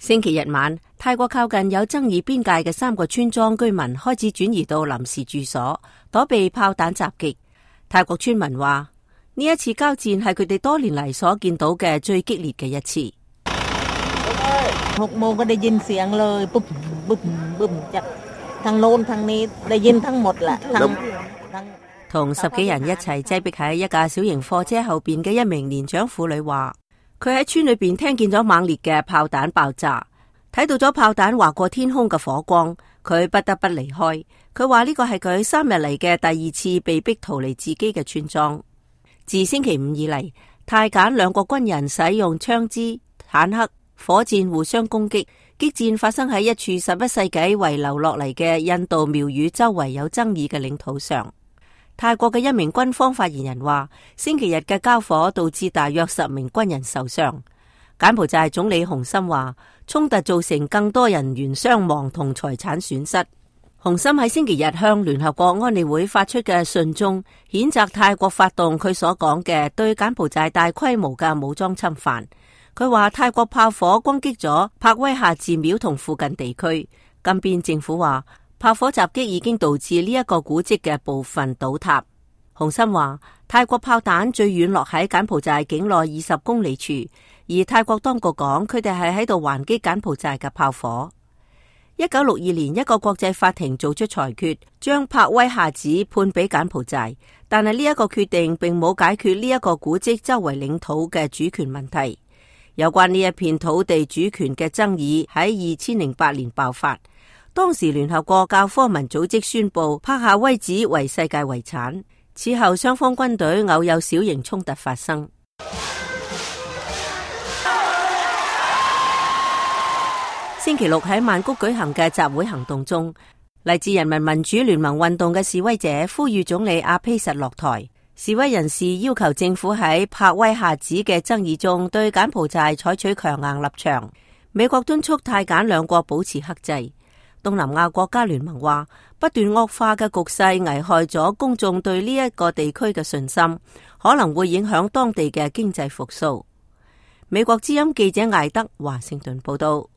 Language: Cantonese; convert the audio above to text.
星期日晚，泰國靠近有爭議邊界嘅3個村莊居民開始轉移到臨時住所，躲避炮彈襲擊。泰國村民話：呢一次交戰係佢哋多年嚟所見到嘅最激烈嘅一次。同10幾人一齊擠逼喺一架小型貨車後邊嘅一名年長婦女話：佢喺村裏邊聽見咗猛烈嘅炮彈爆炸，睇到咗炮彈劃過天空嘅火光，佢不得不離開。佢話呢個係佢3日嚟嘅第2次被逼逃離自己嘅村莊。自星期5以嚟，泰柬兩國軍人使用槍支、坦克、火箭互相攻擊，激戰發生喺一處11世紀遺留落嚟嘅印度廟宇周圍有爭議嘅領土上。泰國嘅一名軍方發言人話，星期日嘅交火導致大約10名軍人受傷。柬埔寨總理洪森話，衝突造成更多人員傷亡同財產損失。洪森喺星期日向聯合國安理會發出嘅信中，譴責泰國發動佢所講嘅對柬埔寨大規模嘅武裝侵犯。佢話泰國炮火攻擊咗帕威夏寺廟同附近地區。金邊政府話，炮火襲擊已經導致呢一個古蹟嘅部分倒塌。洪森話，泰國炮彈最遠落喺柬埔寨境內20公里處，而泰國當局講佢哋係喺度還擊柬埔寨嘅炮火。1962年，一個國際法庭做出裁決，將帕威夏寺判俾柬埔寨，但係呢一個決定並冇解決呢一個古蹟周圍領土嘅主權問題。有關呢一片土地主權嘅爭議喺2008年爆發。當時聯合國教科文組織宣布帕夏威寺為世界遺產，此後雙方軍隊偶有小型衝突發生。星期六喺曼谷舉行嘅集會行動中，嚟自人民民主聯盟運動嘅示威者呼籲總理阿披實落台。示威人士要求政府喺帕威夏寺嘅爭議中對柬埔寨採取強硬立場。美國敦促泰柬兩國保持克制。東南亞國家聯盟話，不斷惡化嘅局勢危害咗公眾對呢一個地區嘅信心，可能會影響當地嘅經濟復甦。美國之音記者艾德華盛頓報道。